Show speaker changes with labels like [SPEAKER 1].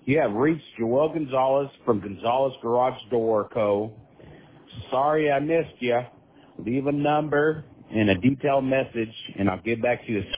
[SPEAKER 1] You have reached Joel Gonzalez from Gonzalez Garage Door Co. Sorry I missed you. Leave a number and a detailed message, and I'll get back to you as